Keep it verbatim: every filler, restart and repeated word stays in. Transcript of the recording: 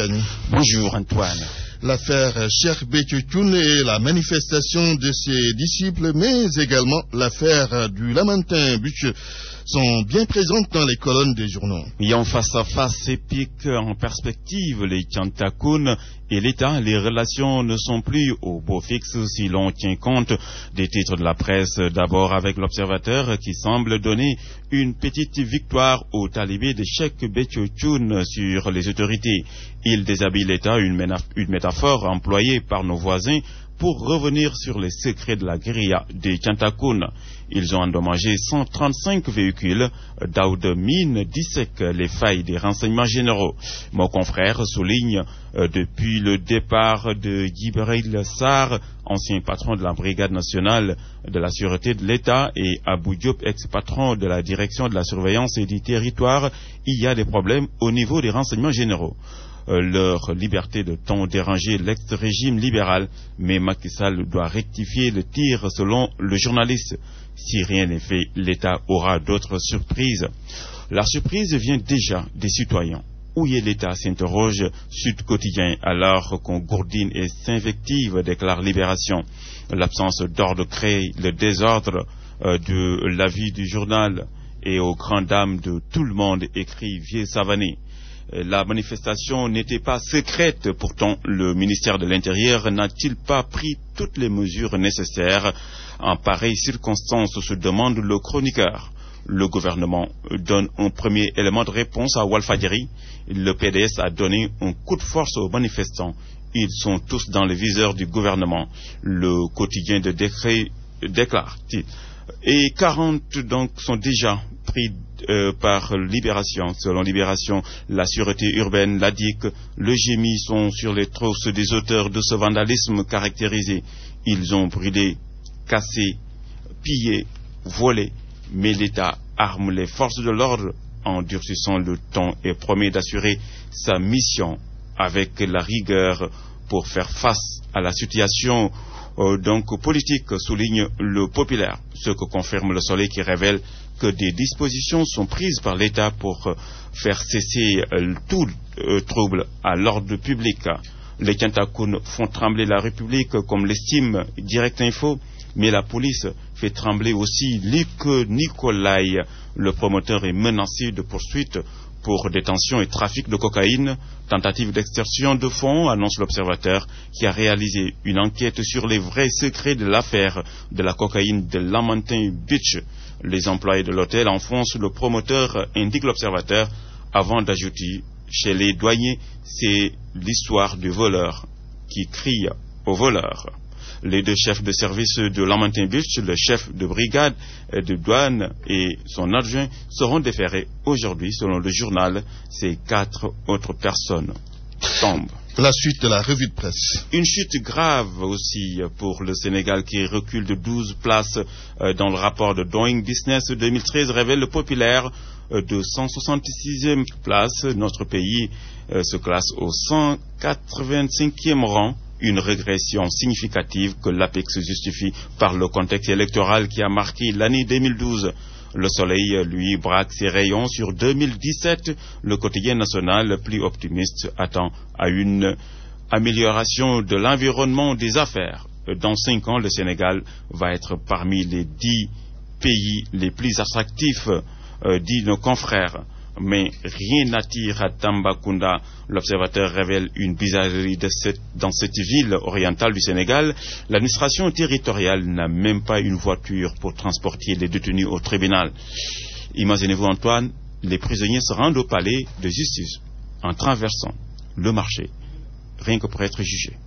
Sani. Bonjour Antoine. L'affaire Cheikh Béthio Thioune et la manifestation de ses disciples, mais également l'affaire du Lamantin Butch sont bien présentes dans les colonnes des journaux. Et en face à face épique en perspective, les Tiantakoun et l'État, les relations ne sont plus au beau fixe si l'on tient compte des titres de la presse. D'abord avec l'Observateur qui semble donner une petite victoire aux talibés de Cheikh Béthio Thioune sur les autorités. Il déshabille l'État, une, une métaphore employée par nos voisins pour revenir sur les secrets de la guérilla des Tiantakoun. Ils ont endommagé cent trente-cinq véhicules. Daoud Mine dissèque les failles des renseignements généraux. Mon confrère souligne euh, depuis le départ de Djibril Sarr, ancien patron de la Brigade nationale de la sûreté de l'État, et Abou Diop, ex-patron de la direction de la surveillance et du territoire, il y a des problèmes au niveau des renseignements généraux. Euh, leur liberté de ton déranger l'ex-régime libéral, mais Macky Sall doit rectifier le tir selon le journaliste. Si rien n'est fait, l'État aura d'autres surprises. La surprise vient déjà des citoyens. Où est l'État, s'interroge Sud Quotidien, alors qu'on gourdine et s'invective, déclare Libération. L'absence d'ordre crée le désordre euh, de l'avis du journal et aux grandes dames de tout le monde, écrit Vieux Savané. La manifestation n'était pas secrète, pourtant le ministère de l'Intérieur n'a-t-il pas pris toutes les mesures nécessaires en pareille circonstance, se demande le chroniqueur. Le gouvernement donne un premier élément de réponse à Walfadjri. Le P D S a donné un coup de force aux manifestants. Ils sont tous dans le viseur du gouvernement. Le quotidien de décret déclare-t-il. Et quarante donc sont déjà pris euh, par Libération. Selon Libération, la sûreté urbaine, l'A D I C, le G M I sont sur les trousses des auteurs de ce vandalisme caractérisé. Ils ont brûlé, cassé, pillé, volé, mais l'État arme les forces de l'ordre en durcissant le ton et promet d'assurer sa mission avec la rigueur pour faire face à la situation Euh, donc politique, souligne le Populaire, ce que confirme le Soleil qui révèle que des dispositions sont prises par l'État pour euh, faire cesser euh, tout euh, trouble à l'ordre public. Les Tiantakoun font trembler la République, comme l'estime Direct Info, mais la police fait trembler aussi Luc Nicolaï. Le promoteur est menacé de poursuites pour détention et trafic de cocaïne, tentative d'extorsion de fonds, annonce l'Observateur, qui a réalisé une enquête sur les vrais secrets de l'affaire de la cocaïne de Lamantin Beach. Les employés de l'hôtel enfoncent le promoteur, indique l'Observateur, avant d'ajouter, chez les douaniers, c'est l'histoire du voleur qui crie au voleur. Les deux chefs de service de Lamantin Beach, le chef de brigade de douane et son adjoint, seront déférés aujourd'hui, selon le journal. Ces quatre autres personnes tombent. La suite de la revue de presse. Une chute grave aussi pour le Sénégal qui recule de douze places dans le rapport de Doing Business deux mille treize, révèle le Populaire de cent soixante-sixième place. Notre pays se classe au cent quatre-vingt-cinquième rang. Une régression significative que l'APEX justifie par le contexte électoral qui a marqué l'année deux mille douze. Le Soleil, lui, braque ses rayons sur deux mille dix-sept. Le quotidien national, plus optimiste, attend à une amélioration de l'environnement des affaires. Dans cinq ans, le Sénégal va être parmi les dix pays les plus attractifs, euh, dit nos confrères. Mais rien n'attire à Tambacounda. L'Observateur révèle une bizarrerie de cette, dans cette ville orientale du Sénégal. L'administration territoriale n'a même pas une voiture pour transporter les détenus au tribunal. Imaginez-vous, Antoine, les prisonniers se rendent au palais de justice en traversant le marché, rien que pour être jugés.